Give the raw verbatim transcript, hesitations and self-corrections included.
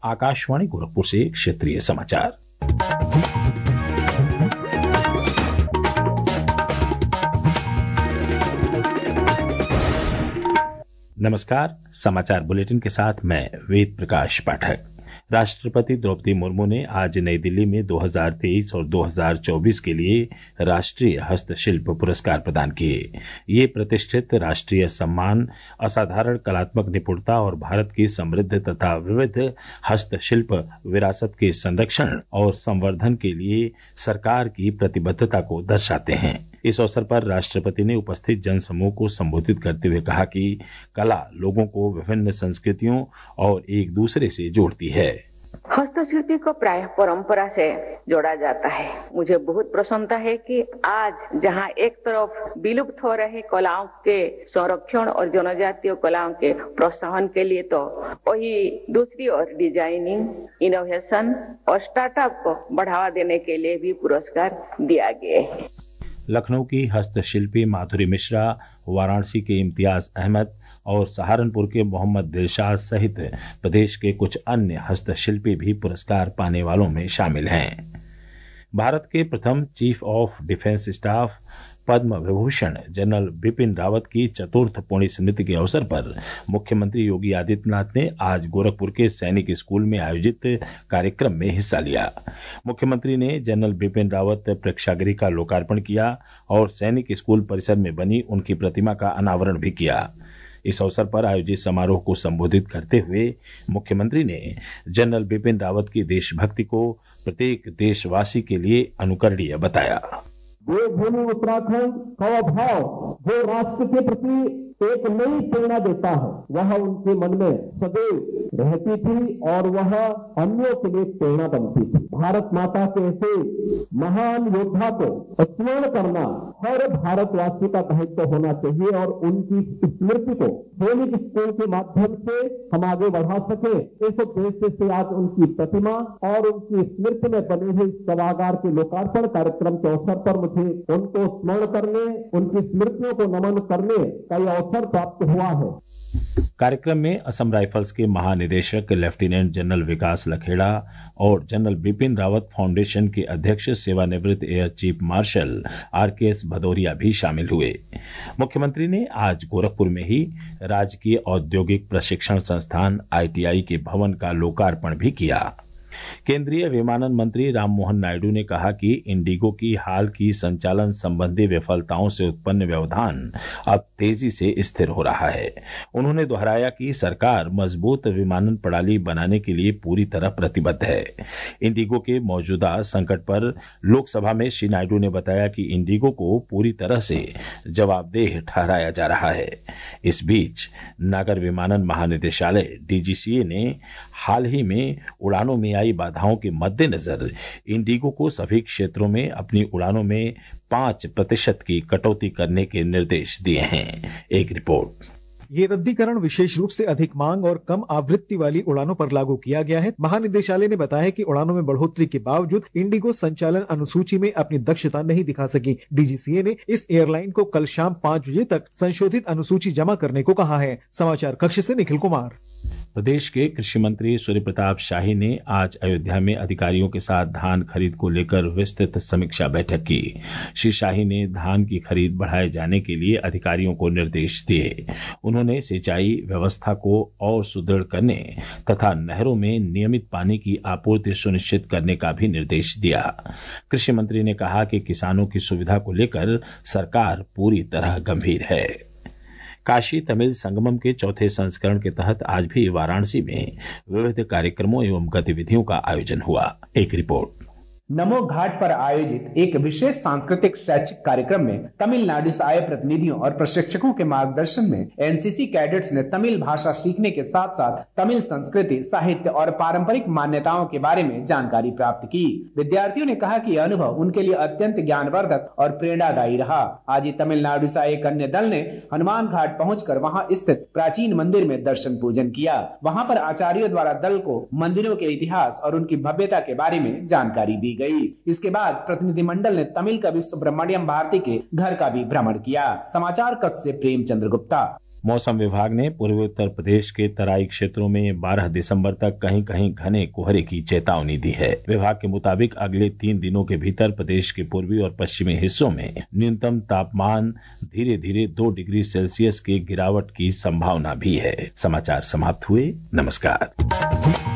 आकाशवाणी गोरखपुर से क्षेत्रीय समाचार। नमस्कार, समाचार बुलेटिन के साथ मैं वेद प्रकाश पाठक। राष्ट्रपति द्रौपदी मुर्मू ने आज नई दिल्ली में दो हज़ार तेईस और दो हज़ार चौबीस के लिए राष्ट्रीय हस्तशिल्प पुरस्कार प्रदान किए। ये प्रतिष्ठित राष्ट्रीय सम्मान असाधारण कलात्मक निपुणता और भारत की समृद्ध तथा विविध हस्तशिल्प विरासत के संरक्षण और संवर्धन के लिए सरकार की प्रतिबद्धता को दर्शाते हैं। इस अवसर पर राष्ट्रपति ने उपस्थित जनसमूह को संबोधित करते हुए कहा कि कला लोगों को विभिन्न संस्कृतियों और एक दूसरे से जोड़ती है। हस्तशिल्पी को प्रायः परंपरा से जोड़ा जाता है। मुझे बहुत प्रसन्नता है कि आज जहां एक तरफ विलुप्त हो रहे कलाओं के संरक्षण और जनजातीय कलाओं के प्रोत्साहन के लिए, तो वही दूसरी ओर डिजाइनिंग, इनोवेशन और स्टार्टअप को बढ़ावा देने के लिए भी पुरस्कार दिया गया है। लखनऊ की हस्तशिल्पी माधुरी मिश्रा, वाराणसी के इम्तियाज अहमद और सहारनपुर के मोहम्मद दिलशाद सहित प्रदेश के कुछ अन्य हस्तशिल्पी भी पुरस्कार पाने वालों में शामिल हैं। भारत के प्रथम chief of defence staff Padma Vibhushan general Bipin Rawat की चतुर्थ पुण्य स्मृति के अवसर पर मुख्यमंत्री योगी आदित्यनाथ ने आज गोरखपुर के सैनिक स्कूल में आयोजित कार्यक्रम में हिस्सा लिया। मुख्यमंत्री ने जनरल बिपिन रावत प्रेक्षागृह का लोकार्पण किया और सैनिक स्कूल परिसर में बनी उनकी प्रतिमा का अनावरण भी किया। इस अवसर पर आयोजित समारोह को संबोधित करते हुए मुख्यमंत्री ने जनरल बिपिन रावत की देशभक्ति को प्रत्येक देशवासी के लिए अनुकरणीय बताया। देवभूमि उत्तराखंड का भाव जो राष्ट्र के प्रति एक नई प्रेरणा देता है, वह उनके मन में सदैव रहती थी और वह अन्यों के लिए प्रेरणा बनती थी। भारत माता के ऐसे महान योद्धा को स्मरण करना हर भारतवासी का दायित्व होना चाहिए और उनकी स्मृति को सैनिक स्कूल के माध्यम से हम आगे बढ़ा सके। इस उद्देश्य से आज उनकी प्रतिमा और उनकी स्मृति में बने हुए सभागार के लोकार्पण कार्यक्रम के अवसर पर मुझे उनको स्मरण करने, उनकी स्मृतियों को नमन करने का यह अवसर प्राप्त हुआ है। कार्यक्रम में असम राइफल्स के महानिदेशक लेफ्टिनेंट जनरल विकास लखेड़ा और जनरल बिपिन रावत फाउंडेशन के अध्यक्ष सेवानिवृत्त air chief marshal R K S Bhadauria भी शामिल हुए। मुख्यमंत्री ने आज गोरखपुर में ही राजकीय औद्योगिक प्रशिक्षण संस्थान आई टी आई के भवन का लोकार्पण भी किया। केंद्रीय विमानन मंत्री राममोहन नायडू ने कहा कि इंडिगो की हाल की संचालन संबंधी विफलताओं से उत्पन्न व्यवधान अब तेजी से स्थिर हो रहा है। उन्होंने दोहराया कि सरकार मजबूत विमानन प्रणाली बनाने के लिए पूरी तरह प्रतिबद्ध है। इंडिगो के मौजूदा संकट पर लोकसभा में श्री नायडू ने बताया कि इंडिगो को पूरी तरह से जवाबदेह ठहराया जा रहा है। इस बीच नागर विमानन महानिदेशालय डी जी सी ए ने हाल ही में उड़ानों में आई बाधाओं के मद्देनजर इंडिगो को सभी क्षेत्रों में अपनी उड़ानों में पांच प्रतिशत की कटौती करने के निर्देश दिए हैं। एक रिपोर्ट। ये रद्दीकरण विशेष रूप से अधिक मांग और कम आवृत्ति वाली उड़ानों पर लागू किया गया है। महानिदेशालय ने बताया कि उड़ानों में बढ़ोतरी के बावजूद इंडिगो संचालन अनुसूची में अपनी दक्षता नहीं दिखा सकी। डी जी सी ए ने इस एयरलाइन को कल शाम पाँच बजे तक संशोधित अनुसूची जमा करने को कहा है। समाचार कक्ष से निखिल कुमार। प्रदेश के कृषि मंत्री सूर्य प्रताप शाही ने आज अयोध्या में अधिकारियों के साथ धान खरीद को लेकर विस्तृत समीक्षा बैठक की। श्री शाही ने धान की खरीद बढ़ाए जाने के लिए अधिकारियों को निर्देश दिए। उन्होंने सिंचाई व्यवस्था को और सुदृढ़ करने तथा नहरों में नियमित पानी की आपूर्ति सुनिश्चित करने का भी निर्देश दिया। कृषि मंत्री ने कहा कि किसानों की सुविधा को लेकर सरकार पूरी तरह गंभीर है। काशी तमिल संगमम के चौथे संस्करण के तहत आज भी वाराणसी में विविध कार्यक्रमों एवं गतिविधियों का आयोजन हुआ। एक रिपोर्ट। नमो घाट पर आयोजित एक विशेष सांस्कृतिक शैक्षिक कार्यक्रम में तमिलनाडु से आए प्रतिनिधियों और प्रशिक्षकों के मार्गदर्शन में एन सी सी कैडेट्स ने तमिल भाषा सीखने के साथ साथ तमिल संस्कृति, साहित्य और पारंपरिक मान्यताओं के बारे में जानकारी प्राप्त की। विद्यार्थियों ने कहा कि यह अनुभव उनके लिए अत्यंत ज्ञानवर्धक और प्रेरणादायी रहा। आज ही तमिलनाडु से आए एक अन्य दल ने हनुमान घाट पहुंचकर वहां स्थित प्राचीन मंदिर में दर्शन पूजन किया। वहां पर आचार्यों द्वारा दल को मंदिरों के इतिहास और उनकी भव्यता के बारे में जानकारी दी दी गई। इसके बाद प्रतिनिधिमंडल ने तमिल कवि सुब्रमण्यम भारती के घर का भी भ्रमण किया। समाचार कक्ष से प्रेमचंद्र गुप्ता। मौसम विभाग ने पूर्वी उत्तर प्रदेश के तराई क्षेत्रों में बारह दिसंबर तक कहीं कहीं घने कोहरे की चेतावनी दी है। विभाग के मुताबिक अगले तीन दिनों के भीतर प्रदेश के पूर्वी और पश्चिमी हिस्सों में न्यूनतम तापमान धीरे धीरे दो डिग्री सेल्सियस की गिरावट की संभावना भी है। समाचार समाप्त हुए। नमस्कार।